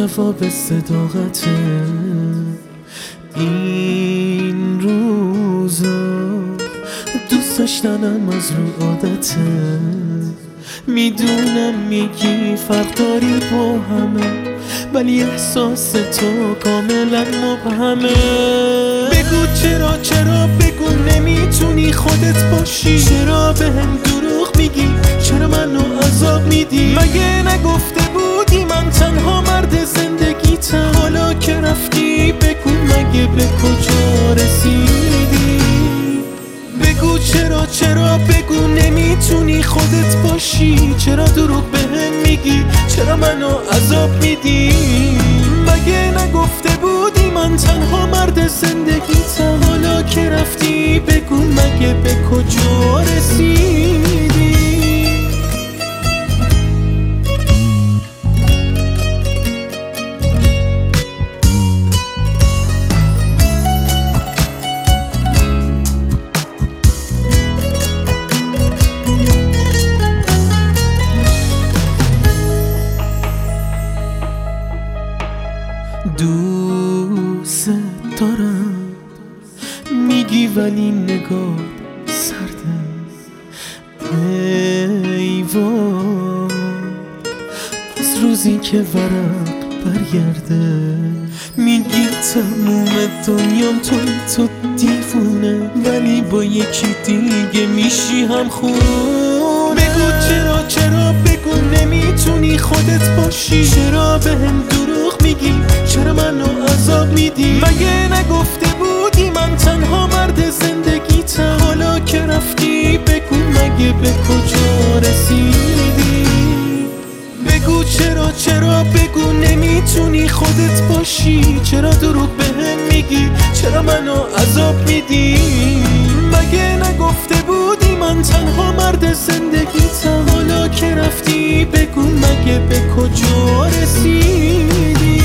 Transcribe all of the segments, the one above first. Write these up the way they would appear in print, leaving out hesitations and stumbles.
جواب صداقته. این روزا دوست داشتنم از رو عادته. میدونم میگی فرق داری با همه، ولی احساس تو کاملا مبهمه. بگو چرا بگو نمیتونی خودت باشی. چرا بهم دروغ میگی، چرا منو عذاب میدی؟ مگه نگفته بودی من تنها مرد زندگیتم؟ حالا که رفتی بگو مگه به کجا رسیدی؟ بگو چرا بگو نمیتونی خودت باشی. چرا دروغ بهم میگی، چرا منو عذاب میدی؟ مگه نگفته بودی من تنها مرد زندگیتم؟ حالا که رفتی بگو مگه به کجا رسیدی؟ دوست دارم میگی ولی نگاه سرده. ای وای از روزی که ورق برگرده. میگی تموم دنیام تو دیوونه، ولی با یکی دیگه میشی هم خون. بگو چرا بگو نمیتونی خودت باشی. چرا بهم دروغ میگی، چرا منو عذاب میدی؟ مگه نگفته بودی من تنها مرد زندگیتم؟ حالا که رفتی بگو مگه به کجا رسیدی؟ بگو چرا بگو نمیتونی خودت باشی. چرا دروغ بهم میگی، چرا منو عذاب میدی؟ مگه نگفته بودی من تنها مرد زندگیتم؟ حالا که رفتی بگو مگه به کجا رسیدی؟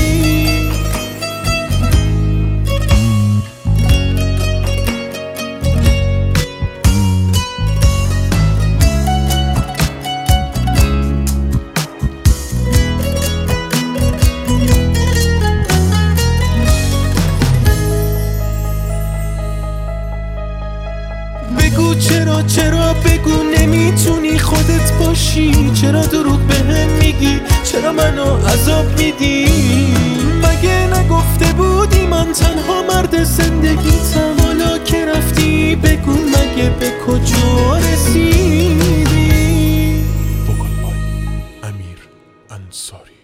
بگو چرا بگو نمیتونی خودت باشی. چرا دروغ بهم میگی، چرا منو عذاب میدی؟ مگه نگفته بودی من تنها مرد زندگیتم؟ حالا که رفتی بگو مگه به کجا رسیدی؟ وکالای امیر انصاری.